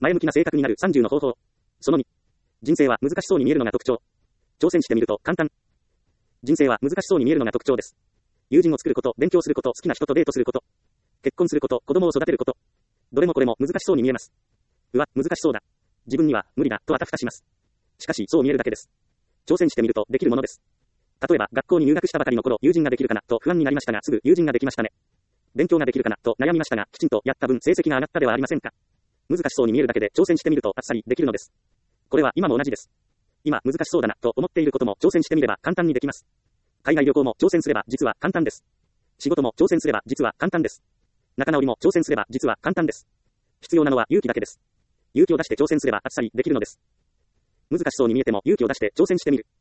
前向きな性格になる30の方法。その2。人生は難しそうに見えるのが特徴。挑戦してみると簡単。人生は難しそうに見えるのが特徴です。友人を作ること、勉強すること、好きな人とデートすること、結婚すること、子供を育てること。どれもこれも難しそうに見えます。難しそうだ。自分には無理だとあたふたします。しかしそう見えるだけです。挑戦してみるとできるものです。例えば学校に入学したばかりの頃、友人ができるかなと不安になりましたが、すぐ友人ができましたね。勉強ができるかなと悩みましたが、きちんとやった分成績が上がったではありませんか。難しそうに見えるだけで挑戦してみるとあっさりできるのです。これは今も同じです。今難しそうだなと思っていることも挑戦してみれば簡単にできます。海外旅行も挑戦すれば実は簡単です。仕事も挑戦すれば実は簡単です。仲直りも挑戦すれば実は簡単です。必要なのは勇気だけです。勇気を出して挑戦すればあっさりできるのです。難しそうに見えても勇気を出して挑戦してみる。